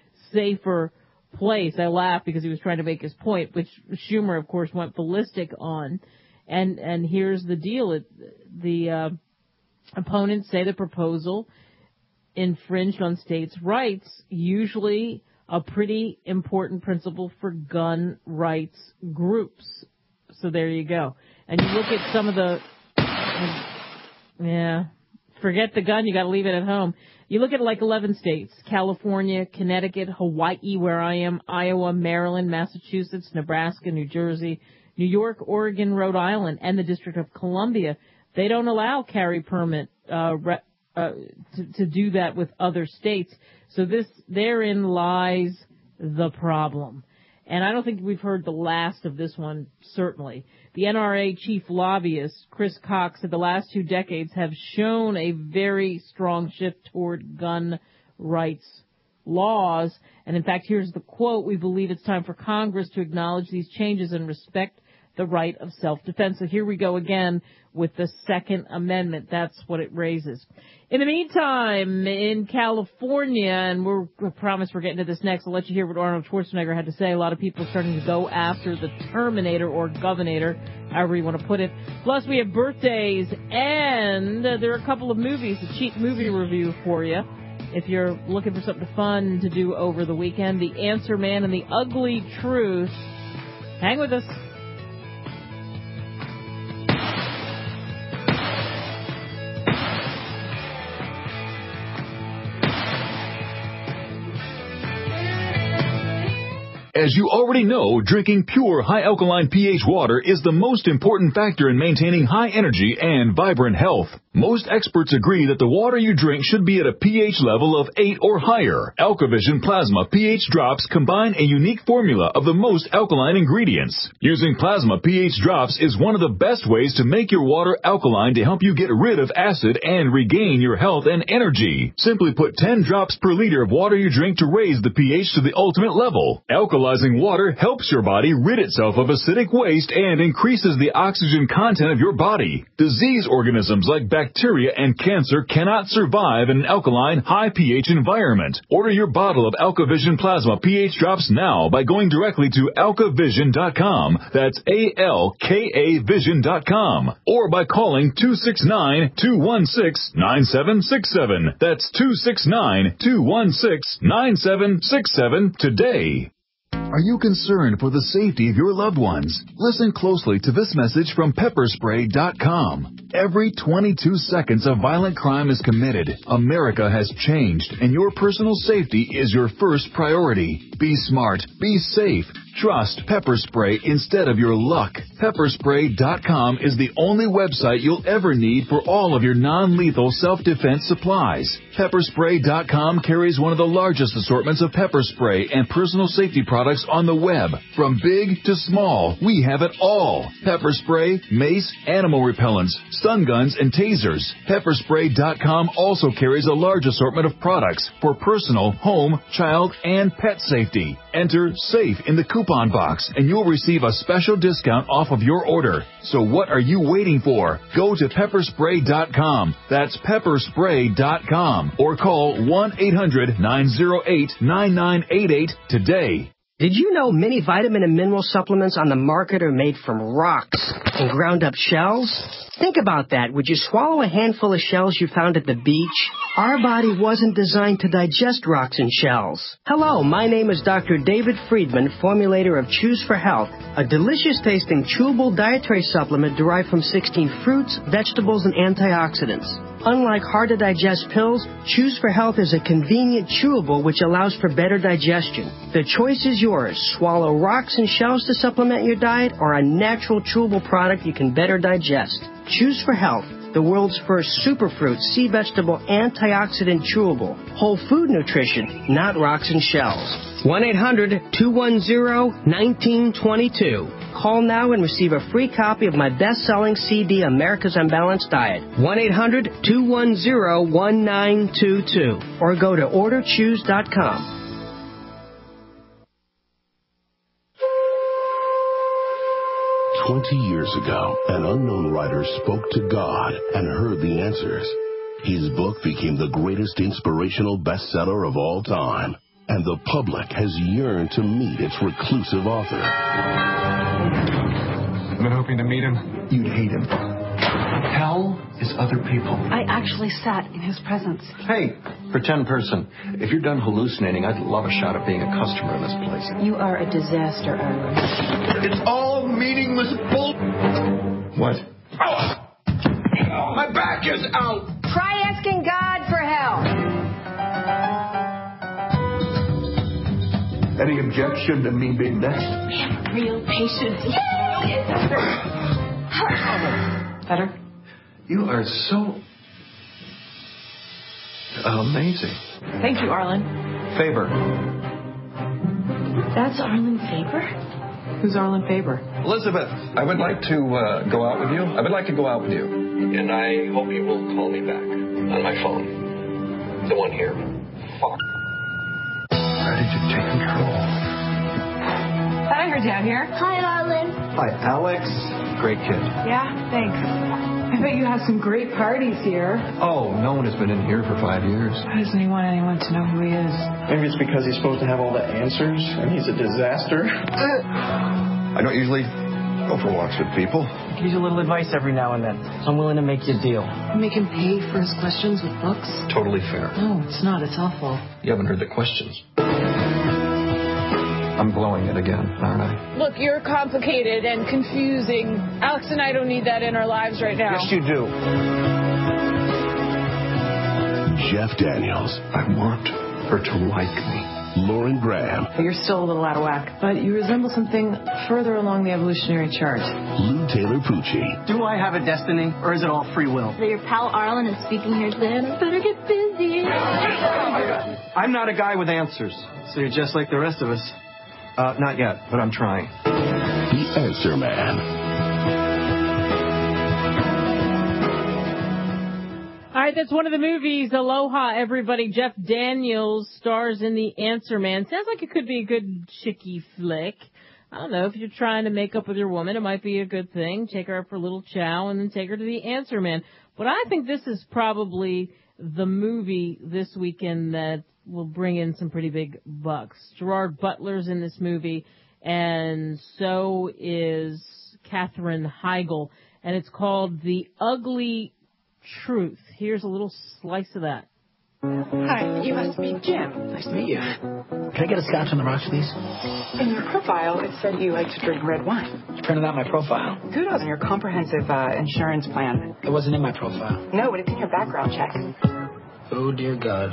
Speaker 1: safer place. I laugh because he was trying to make his point, which Schumer, of course, went ballistic on. And and here's the deal. It, the uh, opponents say the proposal infringed on states' rights, usually a pretty important principle for gun rights groups. So there you go. And you look at some of the, yeah, forget the gun, you got to leave it at home. You look at like eleven states, California, Connecticut, Hawaii, where I am, Iowa, Maryland, Massachusetts, Nebraska, New Jersey, New York, Oregon, Rhode Island, and the District of Columbia. They don't allow carry permit uh, re- uh, to, to do that with other states. So this, therein lies the problem. And I don't think we've heard the last of this one, certainly. The N R A chief lobbyist, Chris Cox, said the last two decades have shown a very strong shift toward gun rights laws. And in fact, here's the quote: "We believe it's time for Congress to acknowledge these changes and respect the right of self-defense." So here we go again with the Second Amendment. That's what it raises. In the meantime, in California, and we're, we promise we're getting to this next, I'll let you hear what Arnold Schwarzenegger had to say. A lot of people starting to go after the Terminator or Governator, however you want to put it. Plus, we have birthdays, and uh, there are a couple of movies, a cheap movie review for you. If you're looking for something fun to do over the weekend, The Answer Man and The Ugly Truth. Hang with us.
Speaker 2: As you already know, drinking pure high alkaline pH water is the most important factor in maintaining high energy and vibrant health. Most experts agree that the water you drink should be at a pH level of eight or higher. AlkaVision Plasma pH Drops combine a unique formula of the most alkaline ingredients. Using Plasma pH Drops is one of the best ways to make your water alkaline to help you get rid of acid and regain your health and energy. Simply put ten drops per liter of water you drink to raise the pH to the ultimate level. Alkalizing water helps your body rid itself of acidic waste and increases the oxygen content of your body. Disease organisms like bacteria Bacteria and cancer cannot survive in an alkaline, high pH environment. Order your bottle of AlkaVision Plasma pH Drops now by going directly to alka vision dot com. That's A L K A vision dot com. Or by calling two six nine, two one six, nine seven six seven. That's two six nine, two one six, nine seven six seven today. Are you concerned for the safety of your loved ones? Listen closely to this message from pepper spray dot com. Every twenty-two seconds a violent crime is committed. America has changed, and your personal safety is your first priority. Be smart. Be safe. Trust Pepper Spray instead of your luck. pepper spray dot com is the only website you'll ever need for all of your non-lethal self-defense supplies. pepper spray dot com carries one of the largest assortments of pepper spray and personal safety products on the web. From big to small, we have it all. Pepper spray, mace, animal repellents, stun guns, and tasers. pepper spray dot com also carries a large assortment of products for personal, home, child, and pet safety. Enter SAFE in the coupon box, and you'll receive a special discount off of your order. So what are you waiting for? Go to pepper spray dot com. That's pepper spray dot com. Or call one eight hundred, nine oh eight, nine nine eight eight today.
Speaker 12: Did you know many vitamin and mineral supplements on the market are made from rocks and ground up shells? Think about that. Would you swallow a handful of shells you found at the beach? Our body wasn't designed to digest rocks and shells. Hello, my name is Doctor David Friedman, formulator of Choose for Health, a delicious-tasting chewable dietary supplement derived from sixteen fruits, vegetables, and antioxidants. Unlike hard-to-digest pills, Choose for Health is a convenient chewable which allows for better digestion. The choice is yours. Swallow rocks and shells to supplement your diet or a natural chewable product you can better digest. Choose for Health, the world's first superfruit, sea vegetable, antioxidant chewable. Whole food nutrition, not rocks and shells. one eight hundred, two one zero, one nine two two. Call now and receive a free copy of my best-selling C D, America's Unbalanced Diet. one eight hundred, two one zero, one nine two two. Or go to order choose dot com.
Speaker 13: Twenty years ago, an unknown writer spoke to God and heard the answers. His book became the greatest inspirational bestseller of all time, and the public has yearned to meet its reclusive author.
Speaker 14: I've been hoping to meet him. You'd hate him. Hell is other people.
Speaker 15: I actually sat in his presence.
Speaker 14: Hey, pretend person. If you're done hallucinating, I'd love a shot at being a customer in this place.
Speaker 15: You are a disaster, Arlen.
Speaker 14: It's all meaningless bull... What? Oh! My back is out!
Speaker 15: Try asking God for help.
Speaker 14: Any objection to me being next?
Speaker 15: We have real patience. Better?
Speaker 14: You are so... amazing.
Speaker 15: Thank you, Arlen.
Speaker 14: Faber.
Speaker 15: That's Arlen Faber? Who's Arlen Faber?
Speaker 14: Elizabeth, I would like to uh, go out with you. I would like to go out with you. And I hope you will call me back on my phone. The one here. Fuck. Ready to take control.
Speaker 15: Thought I heard down here.
Speaker 16: Hi, Arlen.
Speaker 14: Hi, Alex. Great kid.
Speaker 15: Yeah, thanks. I bet you have some great parties here.
Speaker 14: Oh, no one has been in here for five years.
Speaker 15: Why doesn't he want anyone to know who he is?
Speaker 17: Maybe it's because he's supposed to have all the answers and he's a disaster.
Speaker 14: I don't usually go for walks with people.
Speaker 12: I give you a little advice every now and then. I'm willing to make you a deal.
Speaker 15: Make him pay for his questions with books?
Speaker 14: Totally fair.
Speaker 15: No, it's not. It's awful.
Speaker 14: You haven't heard the questions. I'm blowing it again, aren't I?
Speaker 18: Look, you're complicated and confusing. Alex and I don't need that in our lives right now.
Speaker 14: Yes, you do.
Speaker 13: Jeff Daniels.
Speaker 14: I want her to like me.
Speaker 13: Lauren Graham,
Speaker 15: You're still a little out of whack, but you resemble something further along the evolutionary chart.
Speaker 13: Lou Taylor Pucci,
Speaker 16: Do I have a destiny, or is it all free will?
Speaker 19: So your pal Arlen is speaking here today, and I better get busy.
Speaker 16: I'm not a guy with answers, so you're just like the rest of us. Uh, not yet, but I'm trying.
Speaker 13: The Answer Man.
Speaker 1: All right, that's one of the movies. Aloha, everybody. Jeff Daniels stars in The Answer Man. Sounds like it could be a good chickie flick. I don't know. If you're trying to make up with your woman, it might be a good thing. Take her out for a little chow and then take her to The Answer Man. But I think this is probably the movie this weekend that will bring in some pretty big bucks. Gerard Butler's in this movie, and so is Katherine Heigl. And it's called The Ugly Truth. Here's a little slice of that.
Speaker 20: Hi, you must be Jim.
Speaker 21: Nice to meet you. Can I get a scotch on the rocks, please?
Speaker 20: In your profile, it said you like to drink red wine.
Speaker 21: You printed out my profile.
Speaker 20: Kudos on your comprehensive uh, insurance plan.
Speaker 21: It wasn't in my profile.
Speaker 20: No, but it's in your background check.
Speaker 21: Oh, dear God.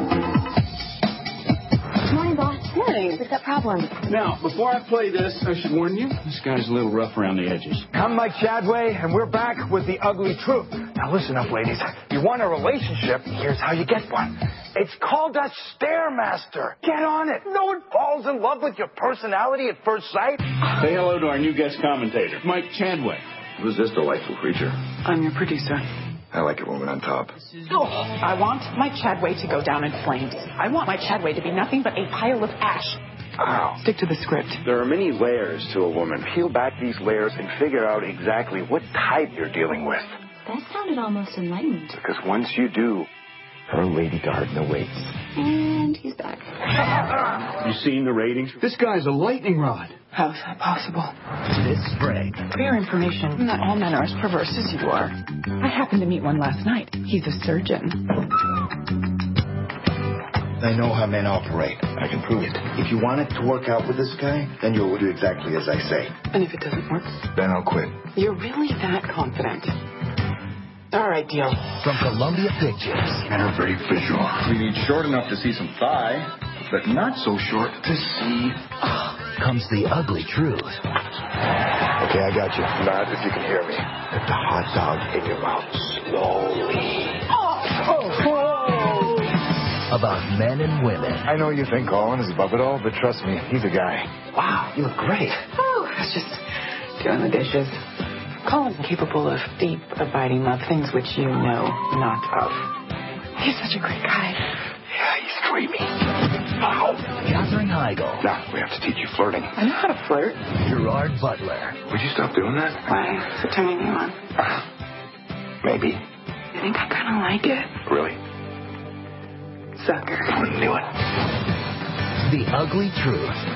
Speaker 20: Morning, boss. Morning. What's that problem?
Speaker 22: Now, before I play this, I should warn you, this guy's a little rough around the edges.
Speaker 23: I'm Mike Chadway, and we're back with The Ugly Truth. Now listen up, ladies. You want a relationship, here's how you get one. It's called a Stairmaster. Get on it. No one falls in love with your personality at first sight.
Speaker 22: Say hello to our new guest commentator, Mike Chadway.
Speaker 24: Who's this delightful creature?
Speaker 20: I'm your producer.
Speaker 24: I like a woman on top.
Speaker 20: Oh, I want Mike Chadway to go down in flames. I want Mike Chadway to be nothing but a pile of ash.
Speaker 24: Wow.
Speaker 20: Stick to the script.
Speaker 24: There are many layers to a woman. Peel back these layers and figure out exactly what type you're dealing with.
Speaker 19: That sounded almost enlightened.
Speaker 24: Because once you do, her lady garden awaits.
Speaker 19: And he's back.
Speaker 22: You seen the ratings? This guy's a lightning rod.
Speaker 20: How's that possible?
Speaker 21: This spring.
Speaker 20: For your information, not all men are as perverse as you are. I happened to meet one last night. He's a surgeon.
Speaker 24: I know how men operate. I can prove it. If you want it to work out with this guy, then you'll do exactly as I say.
Speaker 20: And if it doesn't work?
Speaker 24: Then I'll quit.
Speaker 20: You're really that confident? All right, deal.
Speaker 21: From Columbia Pictures.
Speaker 24: Men are very visual.
Speaker 22: We need short enough to see some thigh, but not so short to see.
Speaker 21: Comes The Ugly Truth.
Speaker 24: Okay, I got you. Nod if you can hear me. Put the hot dog in your mouth slowly.
Speaker 21: Oh, oh. About men and women.
Speaker 24: I know you think Colin is above it all, but trust me, he's a guy.
Speaker 21: Wow, you look great.
Speaker 20: Oh, I was just doing the dishes. Colin's capable of deep, abiding love, things which you know not of. He's such a great guy.
Speaker 24: Yeah, he's dreamy. Wow.
Speaker 21: Katherine Heigl.
Speaker 24: Now, we have to teach you flirting.
Speaker 20: I know how to flirt.
Speaker 21: Gerard Butler.
Speaker 24: Would you stop doing that?
Speaker 20: Why? Is it turning you on?
Speaker 24: Maybe.
Speaker 20: I think I kind of like it.
Speaker 24: Really?
Speaker 20: Sucker.
Speaker 24: I knew it.
Speaker 21: The Ugly Truth.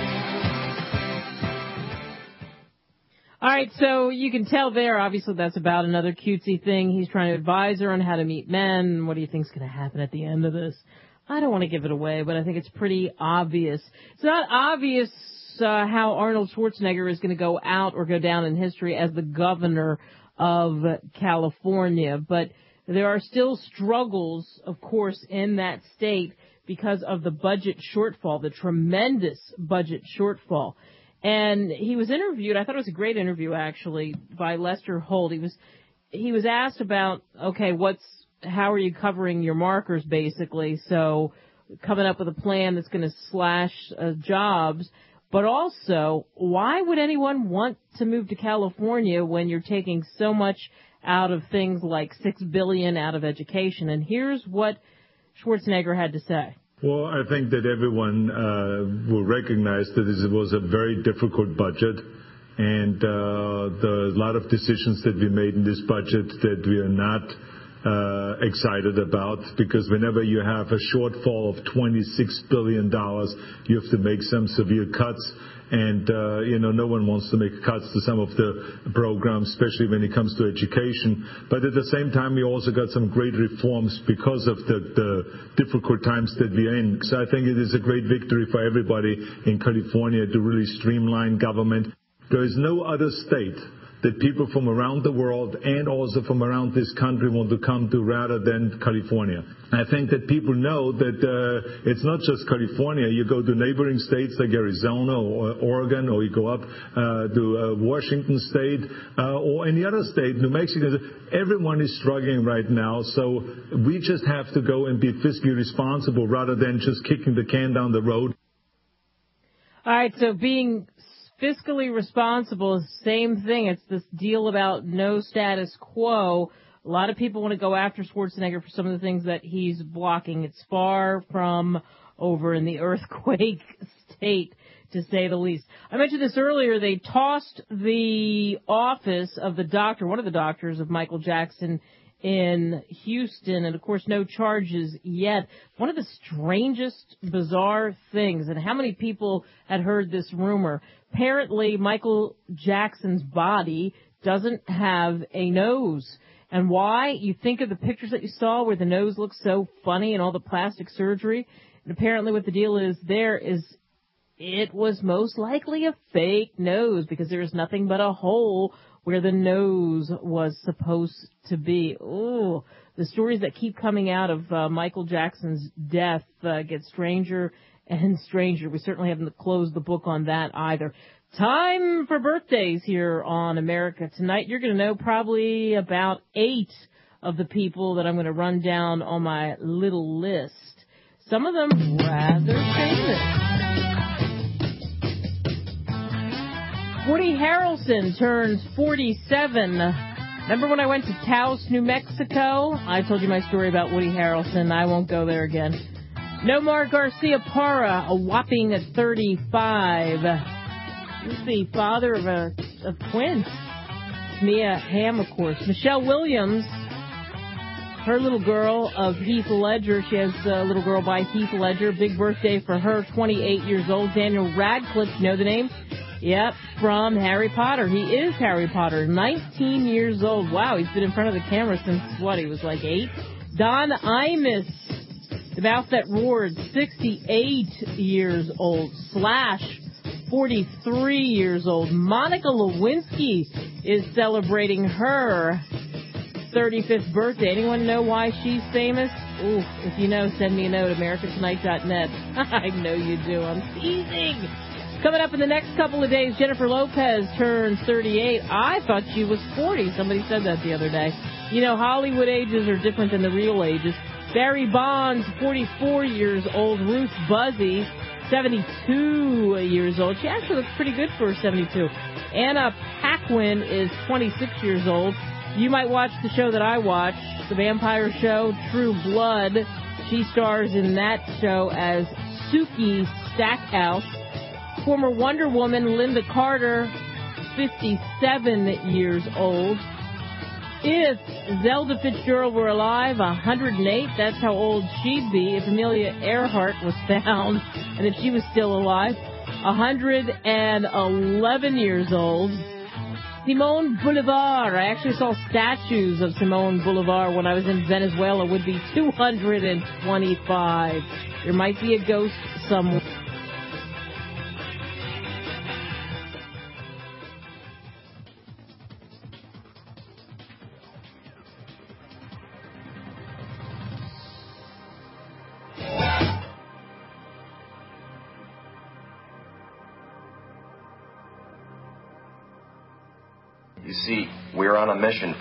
Speaker 1: All right, so you can tell there, obviously that's about another cutesy thing. He's trying to advise her on how to meet men. What do you think's going to happen at the end of this? I don't want to give it away, but I think it's pretty obvious. It's not obvious uh, how Arnold Schwarzenegger is going to go out or go down in history as the governor of California, but there are still struggles, of course, in that state because of the budget shortfall, the tremendous budget shortfall. And he was interviewed, I thought it was a great interview actually, by Lester Holt. He was he was asked about, okay, what's how are you covering your markers basically? So coming up with a plan that's going to slash uh, jobs, but also why would anyone want to move to California when you're taking so much out of things like six billion dollars out of education? And here's what Schwarzenegger had to say.
Speaker 25: Well, I think that everyone uh, will recognize that this was a very difficult budget, and uh, the a lot of decisions that we made in this budget that we are not uh, excited about, because whenever you have a shortfall of twenty-six billion dollars, you have to make some severe cuts. And, uh, you know, no one wants to make cuts to some of the programs, especially when it comes to education. But at the same time, we also got some great reforms because of the, the difficult times that we're in. So I think it is a great victory for everybody in California to really streamline government. There is no other state that people from around the world and also from around this country want to come to rather than California. I think that people know that uh, it's not just California. You go to neighboring states like Arizona or Oregon, or you go up uh, to uh, Washington State uh, or any other state, New Mexico. Everyone is struggling right now, so we just have to go and be fiscally responsible rather than just kicking the can down the road.
Speaker 1: All right, so being fiscally responsible is the same thing. It's this deal about no status quo. A lot of people want to go after Schwarzenegger for some of the things that he's blocking. It's far from over in the earthquake state, to say the least. I mentioned this earlier. They tossed the office of the doctor, one of the doctors of Michael Jackson, in Houston, and of course no charges yet. One of the strangest, bizarre things, and how many people had heard this rumor? Apparently Michael Jackson's body doesn't have a nose. And why? You think of the pictures that you saw where the nose looks so funny and all the plastic surgery. And apparently what the deal is there is it was most likely a fake nose because there is nothing but a hole where the nose was supposed to be. Ooh, the stories that keep coming out of uh, Michael Jackson's death uh, get stranger and stranger. We certainly haven't closed the book on that either. Time for birthdays here on America Tonight. You're going to know probably about eight of the people that I'm going to run down on my little list. Some of them rather famous. Woody Harrelson turns forty-seven. Remember when I went to Taos, New Mexico? I told you my story about Woody Harrelson. I won't go there again. Nomar Garcia Parra, a whopping thirty-five. He's the father of a of twins. Mia Hamm, of course. Michelle Williams, her little girl of Heath Ledger. She has a little girl by Heath Ledger. Big birthday for her, twenty-eight years old. Daniel Radcliffe, you know the name? Yep, from Harry Potter. He is Harry Potter, nineteen years old. Wow, he's been in front of the camera since, what, he was like eight? Don Imus, the mouth that roared, sixty-eight years old. Slash, forty-three years old. Monica Lewinsky is celebrating her thirty-fifth birthday. Anyone know why she's famous? Ooh, if you know, send me a note, america tonight dot net. I know you do. I'm teasing. Coming up in the next couple of days, Jennifer Lopez turns thirty-eight. I thought she was forty. Somebody said that the other day. You know, Hollywood ages are different than the real ages. Barry Bonds, forty-four years old. Ruth Buzzy, seventy-two years old. She actually looks pretty good for seventy-two. Anna Paquin is twenty-six years old. You might watch the show that I watch, the vampire show, True Blood. She stars in that show as Suki Stackhouse. Former Wonder Woman Linda Carter, fifty-seven years old. If Zelda Fitzgerald were alive, one hundred eight, that's how old she'd be if Amelia Earhart was found, and if she was still alive. one hundred eleven years old. Simone Bolivar, I actually saw statues of Simone Bolivar when I was in Venezuela, would be two hundred twenty-five. There might be a ghost somewhere.
Speaker 3: You see, we're on a mission